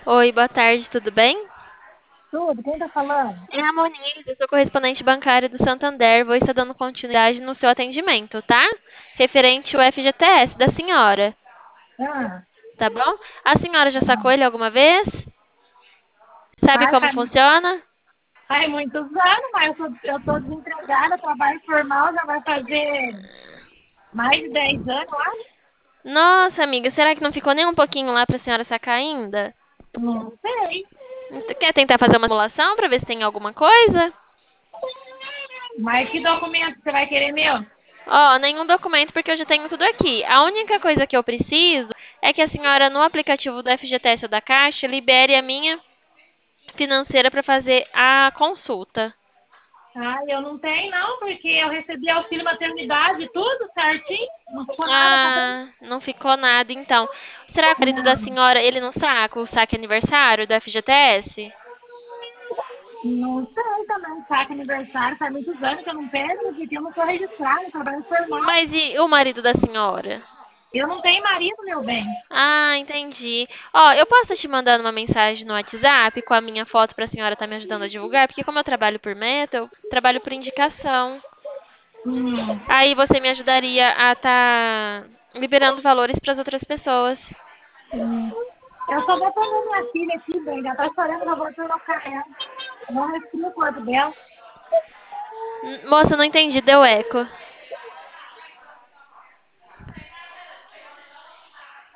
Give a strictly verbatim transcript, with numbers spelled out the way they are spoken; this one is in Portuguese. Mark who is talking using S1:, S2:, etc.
S1: Oi, boa tarde, tudo bem?
S2: Tudo, quem tá falando?
S1: É a Moniz, eu sou correspondente bancária do Santander. Vou estar dando continuidade no seu atendimento, tá? Referente ao F G T S da senhora,
S2: Ah,
S1: tá bom? A senhora já sacou
S2: ah.
S1: ele alguma vez? Sabe
S2: Ai,
S1: como
S2: faz,
S1: funciona?
S2: faz muitos anos, mas eu tô, eu tô desempregada, trabalho formal, já vai fazer mais de dez anos, eu acho.
S1: Nossa, amiga, será que não ficou nem um pouquinho lá pra senhora sacar ainda?
S2: Não sei.
S1: Quer tentar fazer uma simulação pra ver se tem alguma coisa?
S2: Mas que documento você vai querer meu?
S1: Ó, nenhum documento porque eu já tenho tudo aqui. A única coisa que eu preciso é que a senhora no aplicativo do F G T S ou da Caixa libere a minha financeira para fazer a consulta.
S2: Ah, eu não tenho não, porque eu recebi auxílio maternidade, tudo certinho. Não ficou nada, tá bem?
S1: Ah, não ficou nada então. Será que o marido da
S2: Não,
S1: senhora, ele não saca o saque aniversário do F G T S?
S2: não sei também, saca aniversário, faz muitos anos que eu não pego, porque eu não sou registrada, eu trabalho formal.
S1: Mas e o marido da senhora?
S2: Eu não tenho marido, meu bem.
S1: Ah, entendi. Ó, eu posso te mandar uma mensagem no WhatsApp com a minha foto para a senhora estar me ajudando a divulgar? Porque como eu trabalho por meta, eu trabalho por indicação.
S2: Hum.
S1: Aí você me ajudaria a estar liberando valores para as outras pessoas.
S2: Hum. Eu só vou tomar minha filha aqui, bem, já tá chorando, já vou colocar ela. Não respiro o corpo dela.
S1: Hum, Moça, não entendi, deu eco.